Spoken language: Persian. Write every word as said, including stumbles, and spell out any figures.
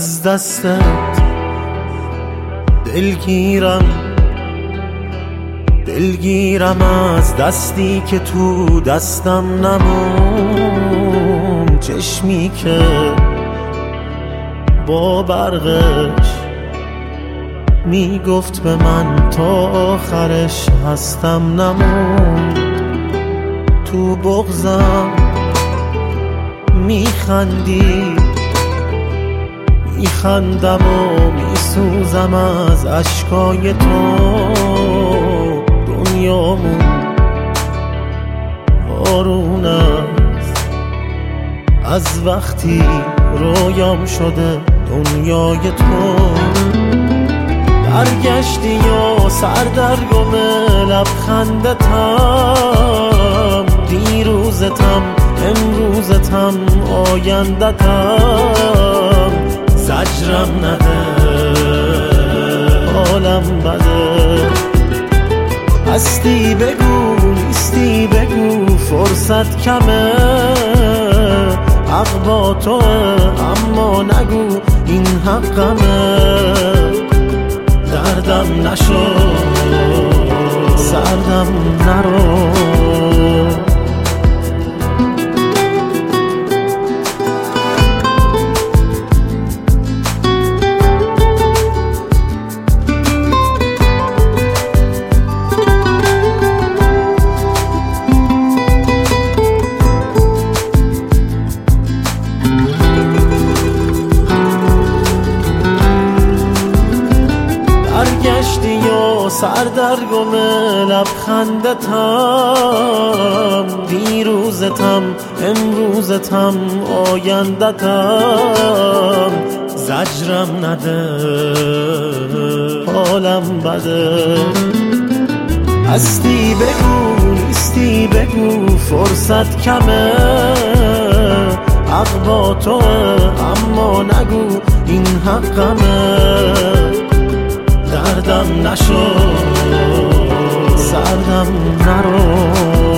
از دستت دلگیرم، دلگیرم از دستی که تو دستم نمون، چشمی که با برقش میگفت به من تا آخرش هستم نمون. تو بغضم میخندی، میخندم و میسوزم از اشکای تو. دنیامون بارون است از وقتی رویام شده دنیای تو. برگشتی و سردرگم لبخندتم، دیروزتم امروزتم آیندتم. زجرم نده حالم بده، هستی بگو نیستی بگو فرصت کمه. حق با توه اما نگو این حقمه. دردم نشو سردم نرو، برگشتی و سردرگم لبخندتم، دیروزتم امروزتم آیندتم. زجرم نده حالم بده، هستی بگو نیستی بگو فرصت کمه. حق با توه اما نگو این حقمه. دردم نشو سردم نرو.